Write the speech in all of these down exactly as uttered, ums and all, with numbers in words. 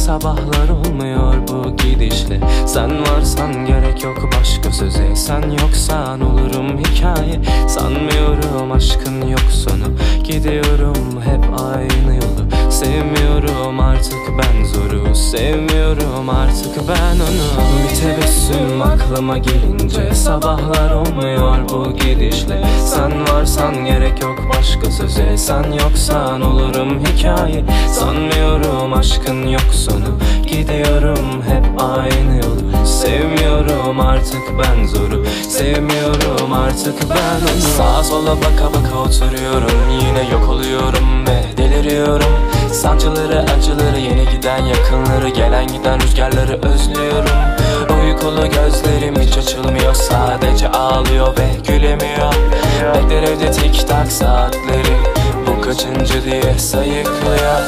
sabahlar olmuyor bu gidişle. Sen varsan gerek yok başka söze, sen yoksan olurum hikaye. Sanmıyorum aşkın yok sonu, gidiyorum hep aynı yolu. Sevmiyorum artık ben zoru, sevmiyorum artık ben onu. Bir tebessüm aklıma gelince sabahlar olmuyor bu gidişle. Sen varsan gerek yok başka söze, sen yoksan olurum hikaye. Sanmıyorum aşkın yok sonu, gidiyorum hep aynı yolu. Sevmiyorum artık ben zoru, sevmiyorum artık ben onu. Sağa sola baka baka oturuyorum, yine yok oluyorum ve deliriyorum. Sancıları acıları, yeni giden yakınları, gelen giden rüzgarları özlüyorum. Uykulu gözlerim hiç açılmıyor, sadece ağlıyor ve gülemiyor. Bekler evde tik tak saatleri, bu kaçıncı diye sayıklıyor.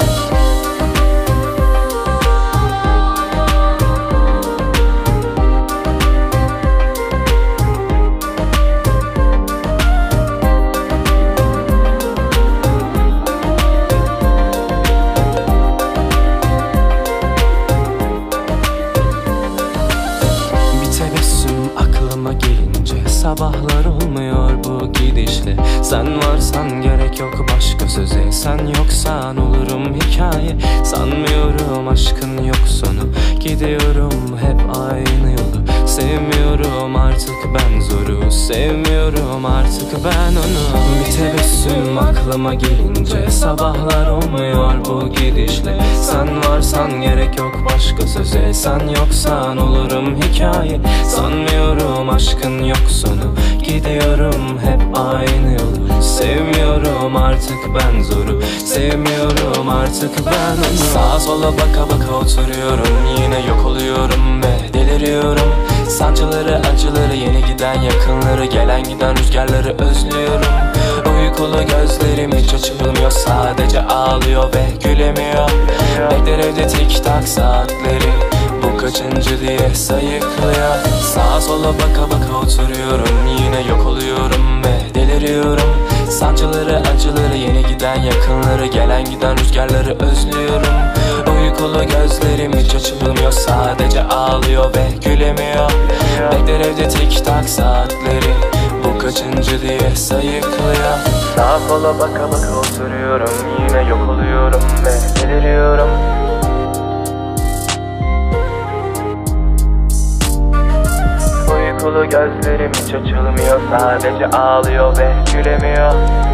Sabahlar olmuyor bu gidişle. Sen varsan gerek yok başka söze, sen yoksan olurum hikaye. Sanmıyorum aşkın yok sonu, gidiyorum hep aynı yolu. Sevmiyorum artık ben zoru, sevmiyorum artık ben onu. Bir tebessüm aklıma gelince sabahlar olmuyor bu gidişle. Sen varsan gerek yok başka söze, sen yoksan olurum hikaye. Sanmıyorum aşkın yok sonu, gidiyorum hep aynı yolu. Sevmiyorum artık ben zoru, sevmiyorum artık ben onu. Sağa sola baka baka oturuyorum, yine yok oluyorum ve deliriyorum. Sancıları acıları, yeni giden yakınları, gelen giden rüzgarları özlüyorum. Uykulu gözlerim hiç açılmıyor, sadece ağlıyor ve gülemiyor. Bekler evde tik tak saatleri, bu kaçıncı diye sayıklıyor. Sağa sola baka baka oturuyorum, yine yok oluyorum ve deliriyorum. Sancıları acıları, yeni giden yakınları, gelen giden rüzgarları özlüyorum. Uykulu gözlerim hiç açılmıyor, sadece ağlıyor ve gülemiyor. Bekler evde tik tak saatleri, bu kaçıncı diye sayıklıyor. Sağa sola baka baka oturuyorum, yine yok oluyorum ve deliriyorum. Uykulu gözlerim hiç açılmıyor, sadece ağlıyor ve gülemiyor.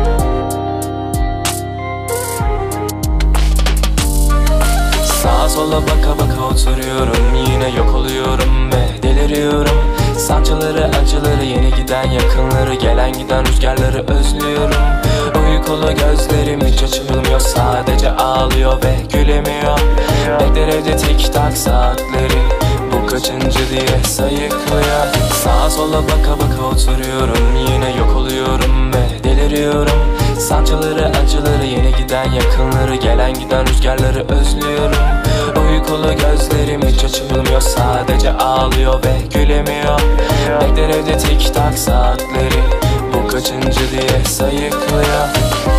Sağa sola baka baka oturuyorum, yine yok oluyorum ve deliriyorum. Sancıları acıları, yeni giden yakınları, gelen giden rüzgarları özlüyorum. Uykulu gözlerim hiç açılmıyor, sadece ağlıyor ve gülemiyor. Bekler evde tik tak saatleri, bu kaçıncı diye sayıklıyor. Sağa sola baka baka oturuyorum, yine yok oluyorum ve deliriyorum. Sancıları acıları, yeni giden yakınları, gelen giden rüzgarları özlüyorum. Uykulu gözlerim hiç açılmıyor, sadece ağlıyor ve gülemiyor. Bekler evde tik tak saatleri, bu kaçıncı diye sayıklıyor.